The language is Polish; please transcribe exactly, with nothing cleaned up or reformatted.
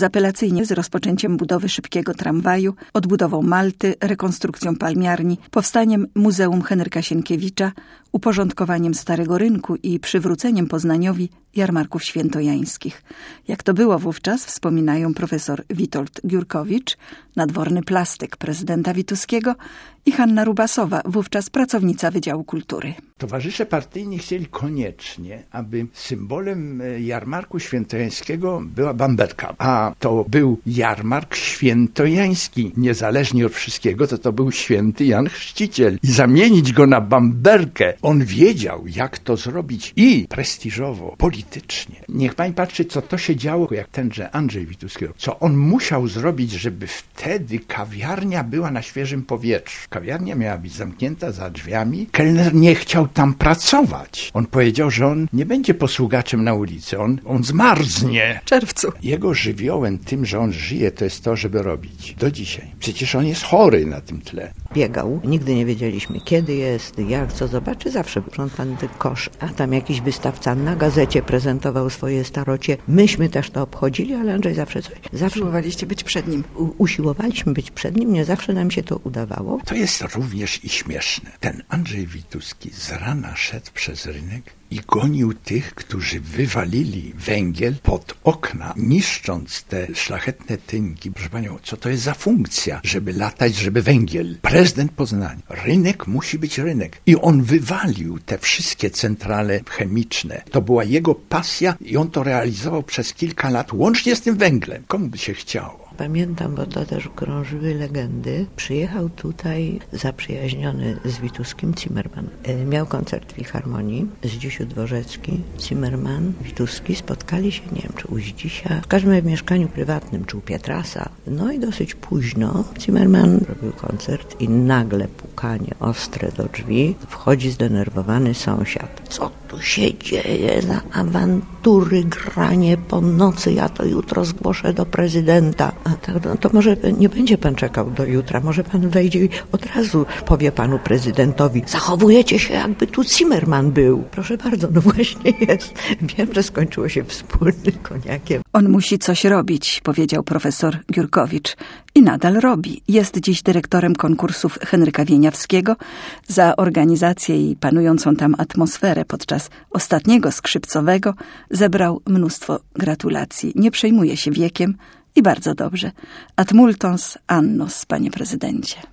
bezapelacyjnie z rozpoczęciem budowy szybkiego tramwaju, odbudową Malty, rekonstrukcją palmiarni, powstaniem Muzeum Henryka Sienkiewicza, uporządkowaniem Starego Rynku i przywróceniem Poznaniowi jarmarków świętojańskich. Jak to było wówczas, wspominają profesor Witold Giurkowicz, nadworny plastyk prezydenta Wituskiego, i Hanna Rubasowa, wówczas pracownica Wydziału Kultury. Towarzysze partyjni chcieli koniecznie, aby symbolem jarmarku świętojańskiego była bamberka. A to był jarmark świętojański. Niezależnie od wszystkiego, to to był święty Jan Chrzciciel. I zamienić go na bamberkę. On wiedział, jak to zrobić i prestiżowo, politycznie. Niech pani patrzy, co to się działo, jak tenże Andrzej Wituski. Co on musiał zrobić, żeby wtedy kawiarnia była na świeżym powietrzu. Kawiarnia miała być zamknięta za drzwiami. Kelner nie chciał tam pracować. On powiedział, że on nie będzie posługaczem na ulicy. On, on zmarznie. W czerwcu. Jego żywiołem, tym, że on żyje, to jest to, żeby robić. Do dzisiaj. Przecież on jest chory na tym tle. Biegał. Nigdy nie wiedzieliśmy, kiedy jest, jak, co zobaczy. Zawsze sprzątany kosz. A tam jakiś wystawca na gazecie prezentował swoje starocie. Myśmy też to obchodzili, ale Andrzej zawsze coś... Zawsze usiłowaliście być przed nim. U, usiłowaliśmy być przed nim. Nie zawsze nam się to udawało. To jest również i śmieszne. Ten Andrzej Wituski z rana szedł przez rynek i gonił tych, którzy wywalili węgiel pod okna, niszcząc te szlachetne tynki. Proszę panią, co to jest za funkcja, żeby latać, żeby węgiel? Prezydent Poznania. Rynek musi być rynek. I on wywalił te wszystkie centrale chemiczne. To była jego pasja i on to realizował przez kilka lat, łącznie z tym węglem. Komu by się chciało? Pamiętam, bo to też krążyły legendy. Przyjechał tutaj zaprzyjaźniony z Wituskim Zimmerman. Miał koncert w Filharmonii. Zdzisiu Dworzecki, Zimmerman, Wituski spotkali się, nie wiem, czy u Zdzisia, w każdym razie w mieszkaniu prywatnym, czy u Pietrasa. No i dosyć późno Zimmerman robił koncert i nagle pukanie ostre do drzwi. Wchodzi zdenerwowany sąsiad. Co tu się dzieje za awantury, granie po nocy? Ja to jutro zgłoszę do prezydenta. A tak, no to może nie będzie pan czekał do jutra, może pan wejdzie i od razu powie panu prezydentowi: zachowujecie się, jakby tu Zimmerman był. Proszę bardzo, no właśnie jest. Wiem, że skończyło się wspólnym koniakiem. On musi coś robić, powiedział profesor Giurkowicz. I nadal robi. Jest dziś dyrektorem konkursów Henryka Wieniawskiego. Za organizację i panującą tam atmosferę podczas ostatniego skrzypcowego zebrał mnóstwo gratulacji. Nie przejmuje się wiekiem i bardzo dobrze. Ad multans annos, panie prezydencie.